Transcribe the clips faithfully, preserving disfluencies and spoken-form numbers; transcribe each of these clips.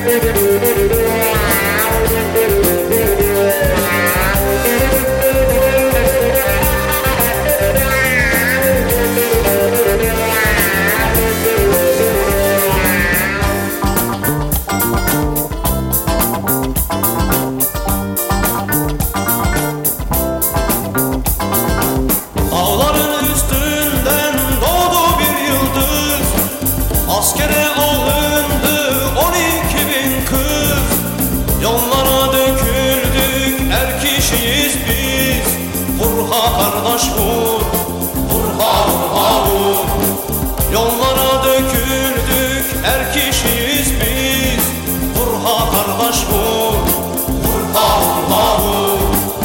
Askere alındı on iki bin kız, yollara döküldük, er kişiyiz biz. Vurha kardeş vur, vurha vurha vur. Yollara döküldük, er kişiyiz biz. Vurha kardeş vur, vurha vurha vur.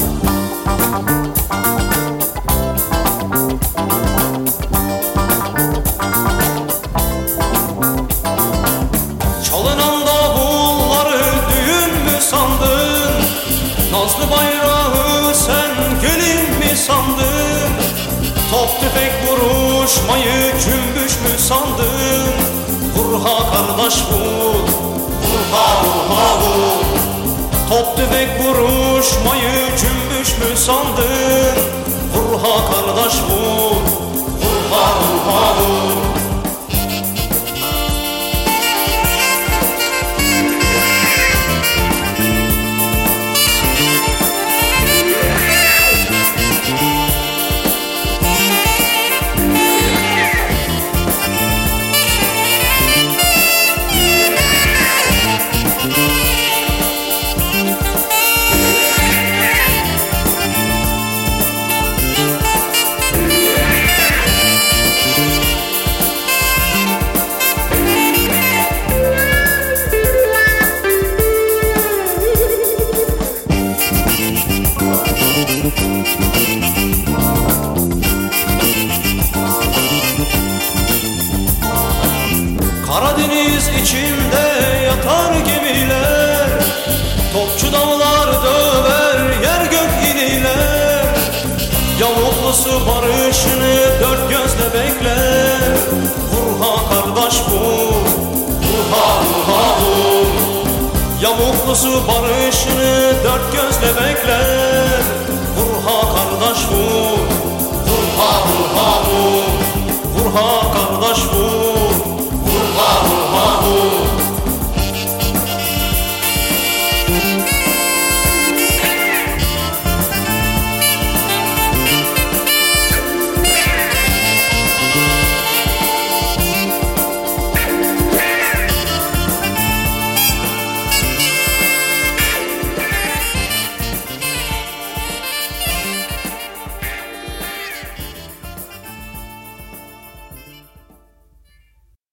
Çalınan davulları düğün mü sandın? Nazlı bayrağı sen gelin mi sandın? Top tüfek vuruşmayı cümbüş mü sandın? Vurha kardeş vur, vurha vurha vur. Top tüfek vuruşmayı cümbüş mü sandın? Vurha kardeş vur, vurha vurha vur. Karadeniz içinde yatar gemiler, topçu dağlar döver yer gök ililer. Yavuklusu barışını dört gözle bekler. Vurha kardeş vur, vurha vurha vur. Yavuklusu barışını dört gözle bekler.